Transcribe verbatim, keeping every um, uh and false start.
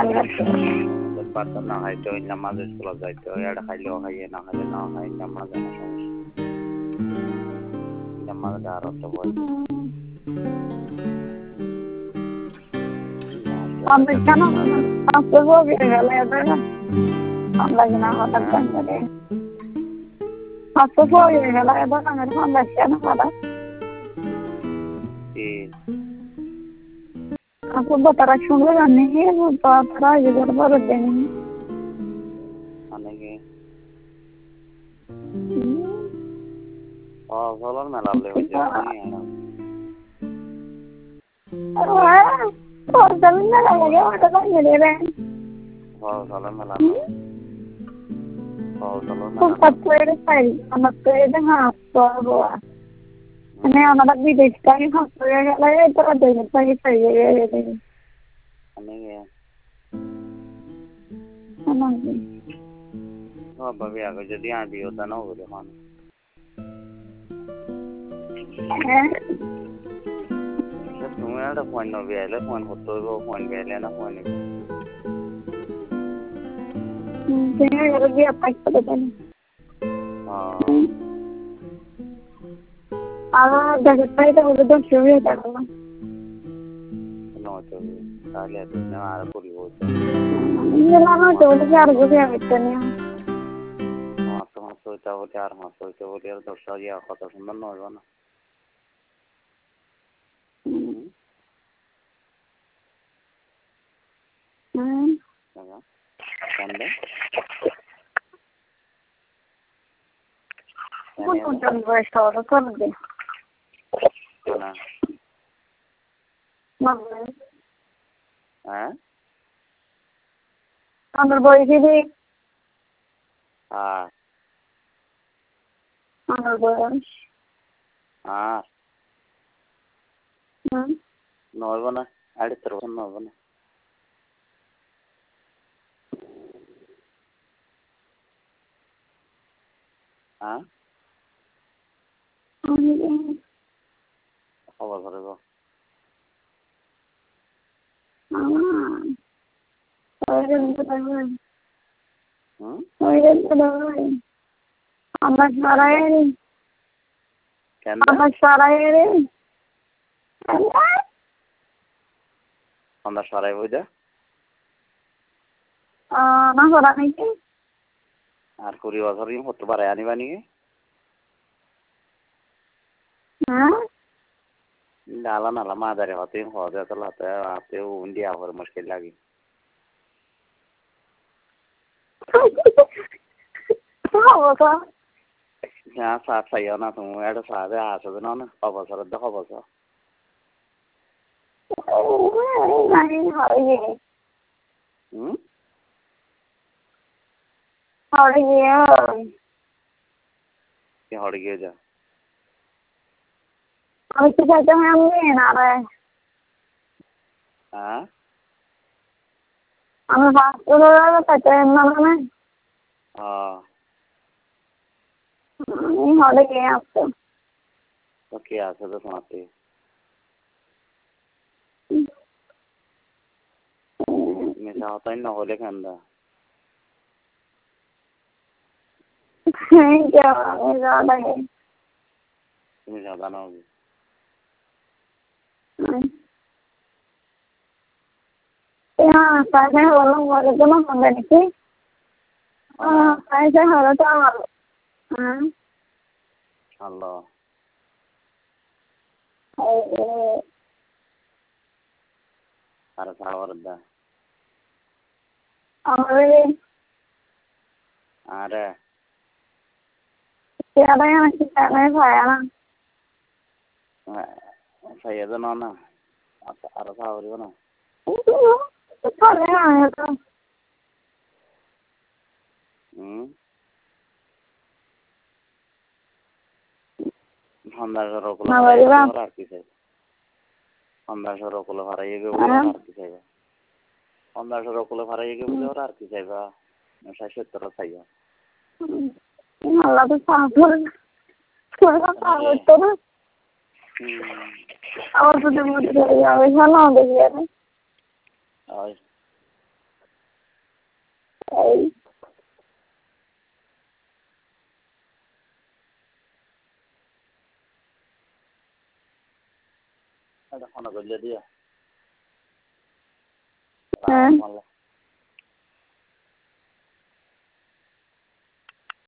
পারতো না খাইতে ওই নামাজ স্কুলে যাইতে এটা খাইলেও খাইয়ে না খাইলে না খাই নামাজ না সমস্যা নামাজ আর তো বল আমি কেন আসতে হবে গেলে এটা আমরা না হঠাৎ করে আসতে হবে গেলে এটা আমার ফোন কেন করা আপু বাতারা শুনলে জানি কি বাতারা ইধর বড় দেন অনেকে ও বলার মেলা হয়ে যায় আরে তোর জমিন না লাগে ওটা তো মেরে রে ও বলার মেলা ও বলার তো পাতলে পাই আমার তো এটা হাত তো বাবা মানে আমাদের বিদেশ থেকে খবর গেলে তো দেন পাই পাই রে অনেকে আমাকে ও বাবা আগে যদি আবি ওটা না বলে মান হ্যাঁ তুমি একটা ফোন নবি আইলে ফোন করতে হইব ফোন বেলে না phone Kaya lagi apa itu kan? Ah, dari tadi tu udah curi dah kan? No, tu kali ada ni ada puri hoja. Ini lama tu udah cari gue yang itu ni. Mas mas tu cawo ciar mas tu cawo ciar tu saja kata semua no kan? Hmm. Apa? Kanda? Kau pun jangan bersalah kan deh. Mana? Mana? Ah? Ambil boy sini. Ah. Ambil boy. Ah. Hmm. No mana? Ada terus no mana? Ah? Apa berapa? Ah. Orang itu dah. Hmm? Orang itu dah. Amat sarai ni. Kanda? Amat sarai ni. Kanda? Kanda sarai hoja? Ah, nak sarai ni ke? আর কুড়ি বছরই হতে পারে আনিবা নাকি হ্যাঁ ডালা নালা মাদারে হতে হতে তো লাতে আপে ইন্ডিয়া হর মুশকিল লাগি বাবা হ্যাঁ সাত সাইয়া না তুমি এটা সাথে আসবে না না অবসর দেখো অবসর নাই হয় হুম হড় গিয়ে কি হড় গিয়ে যা আমি তো চাইতে আমি না রে হ্যাঁ আমি বাসগুলো চাইতে না মানে হ্যাঁ আমি হড় গিয়ে আসতো তো কি আছে তো তোমাতে মেশা হতাই না হলে কান্দা क्या ज्यादा है তুমি ज्यादा ना होगी यहाँ पैसे वालों वाले तो ना होंगे नहीं हाँ पैसे हर तो हाँ अल्लाह अरे सावर दा अरे अरे क्या रहे हैं क्या नहीं खाया ना saya tu nona अरे सावर itu ना तो चले आए तो hmm Honda Sorokulo Harai ke saya. Honda Sorokulo Harai ke boleh ke saya. Honda Sorokulo Harai ke boleh ke saya. Saya setor saya. Allah tu sabar. Suara sabar tu na. और तो जब मुझे यार ऐसा ना हो गया है और এই এটা ফোন করলে দিয়া হ্যাঁ